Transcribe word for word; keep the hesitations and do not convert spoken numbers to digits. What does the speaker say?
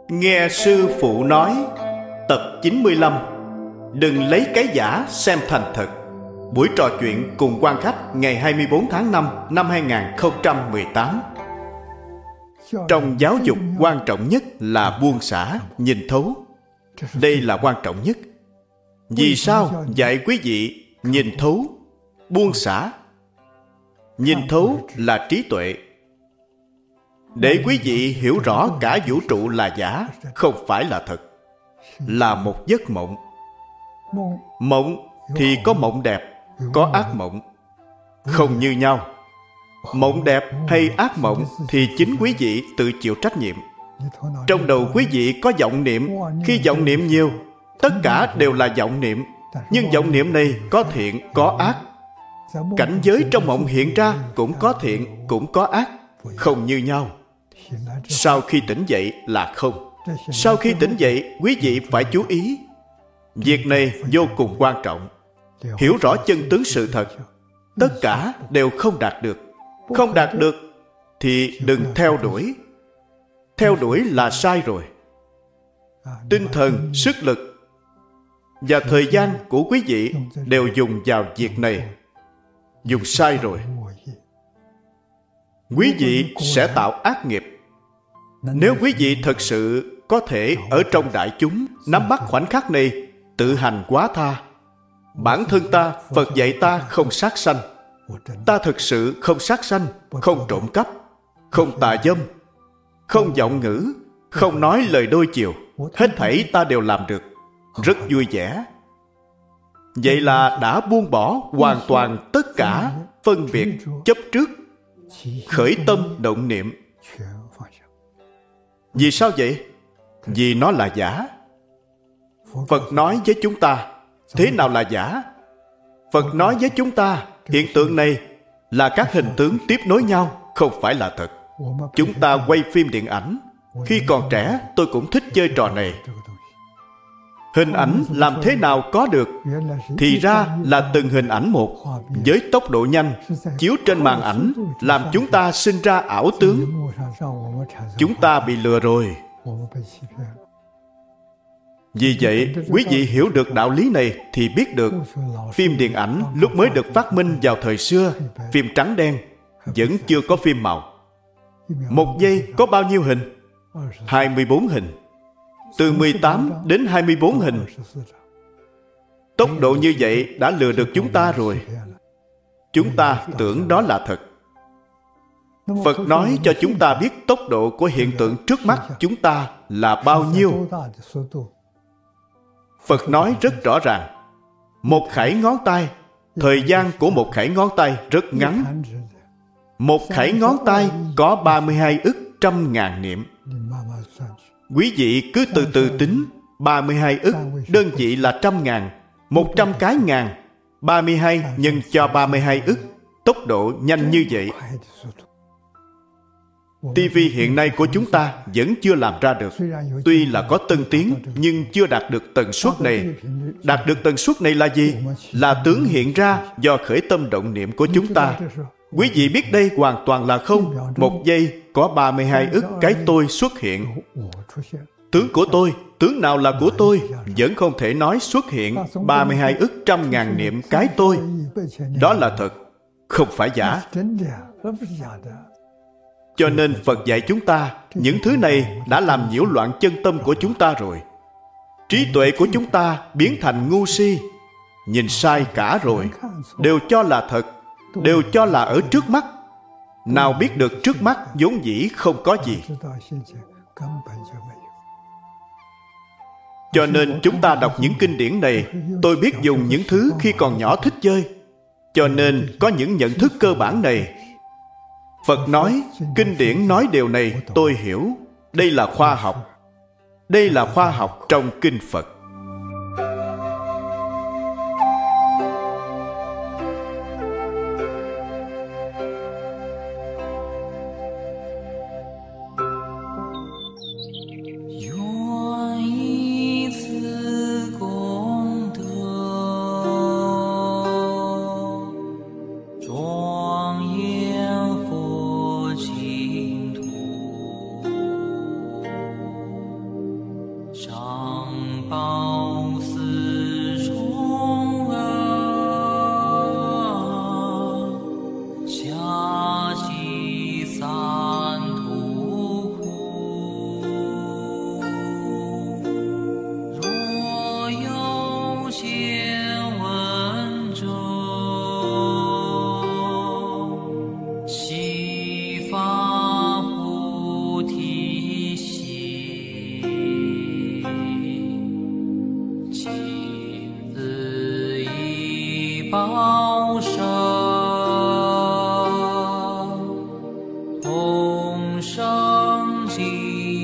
Nghe sư phụ nói. Tập chín mươi lăm. Đừng lấy cái giả xem thành thật. Buổi trò chuyện cùng quan khách ngày hai mươi bốn tháng năm năm hai nghìn không trăm mười tám. Trong giáo dục, quan trọng nhất là buông xả, nhìn thấu. Đây là quan trọng nhất. Vì sao dạy quý vị nhìn thấu, buông xả? Nhìn thấu là trí tuệ. Để quý vị hiểu rõ cả vũ trụ là giả, không phải là thật, là một giấc mộng. Mộng thì có mộng đẹp, có ác mộng, không như nhau. Mộng đẹp hay ác mộng thì chính quý vị tự chịu trách nhiệm. Trong đầu quý vị có vọng niệm, khi vọng niệm nhiều, tất cả đều là vọng niệm. Nhưng vọng niệm này có thiện, có ác. Cảnh giới trong mộng hiện ra cũng có thiện, cũng có ác, không như nhau. Sau khi tỉnh dậy là không. Sau khi tỉnh dậy, quý vị phải chú ý. Việc này vô cùng quan trọng. Hiểu rõ chân tướng sự thật. Tất cả đều không đạt được. Không đạt được thì đừng theo đuổi. Theo đuổi là sai rồi. Tinh thần, sức lực và thời gian của quý vị đều dùng vào việc này. Dùng sai rồi, quý vị sẽ tạo ác nghiệp. Nếu quý vị thật sự có thể ở trong đại chúng nắm bắt khoảnh khắc này, tự hành quá tha. Bản thân ta, Phật dạy ta không sát sanh. Ta thực sự không sát sanh, không trộm cắp, không tà dâm, không vọng ngữ, không nói lời đôi chiều. Hết thảy ta đều làm được, rất vui vẻ. Vậy là đã buông bỏ hoàn toàn tất cả phân biệt, chấp trước, khởi tâm động niệm. Vì sao vậy? Vì nó là giả. Phật nói với chúng ta, thế nào là giả? Phật nói với chúng ta, hiện tượng này là các hình tướng tiếp nối nhau, không phải là thật. Chúng ta quay phim điện ảnh. Khi còn trẻ, tôi cũng thích chơi trò này. Hình ảnh làm thế nào có được? Thì ra là từng hình ảnh một, với tốc độ nhanh, chiếu trên màn ảnh, làm chúng ta sinh ra ảo tướng. Chúng ta bị lừa rồi. Vì vậy, quý vị hiểu được đạo lý này thì biết được phim điện ảnh lúc mới được phát minh vào thời xưa, phim trắng đen, vẫn chưa có phim màu. Một giây có bao nhiêu hình? hai mươi bốn hình. Từ mười tám đến hai mươi bốn hình. Tốc độ như vậy đã lừa được chúng ta rồi. Chúng ta tưởng đó là thật. Phật nói cho chúng ta biết tốc độ của hiện tượng trước mắt chúng ta là bao nhiêu. Phật nói rất rõ ràng. Một khẩy ngón tay, thời gian của một khẩy ngón tay rất ngắn. Một khẩy ngón tay có ba mươi hai ức trăm ngàn niệm. Quý vị cứ từ từ tính. Ba mươi hai ức đơn vị là trăm ngàn. Một trăm cái ngàn. Ba mươi hai nhân cho ba mươi hai ức. Tốc độ nhanh như vậy. ti vi hiện nay của chúng ta vẫn chưa làm ra được. Tuy là có tân tiến, nhưng chưa đạt được tần suất này. Đạt được tần suất này là gì? Là tướng hiện ra do khởi tâm động niệm của chúng ta. Quý vị biết đây hoàn toàn là không. Một giây có ba mươi hai ức cái tôi xuất hiện. Tướng của tôi, tướng nào là của tôi? Vẫn không thể nói xuất hiện ba mươi hai ức trăm ngàn niệm cái tôi. Đó là thật, không phải giả. Cho nên Phật dạy chúng ta, những thứ này đã làm nhiễu loạn chân tâm của chúng ta rồi. Trí tuệ của chúng ta biến thành ngu si. Nhìn sai cả rồi. Đều cho là thật, đều cho là ở trước mắt. Nào biết được trước mắt vốn dĩ không có gì. Cho nên chúng ta đọc những kinh điển này, tôi biết dùng những thứ khi còn nhỏ thích chơi. Cho nên có những nhận thức cơ bản này. Phật nói, kinh điển nói điều này tôi hiểu. Đây là khoa học. Đây là khoa học trong kinh Phật. 高升，同生极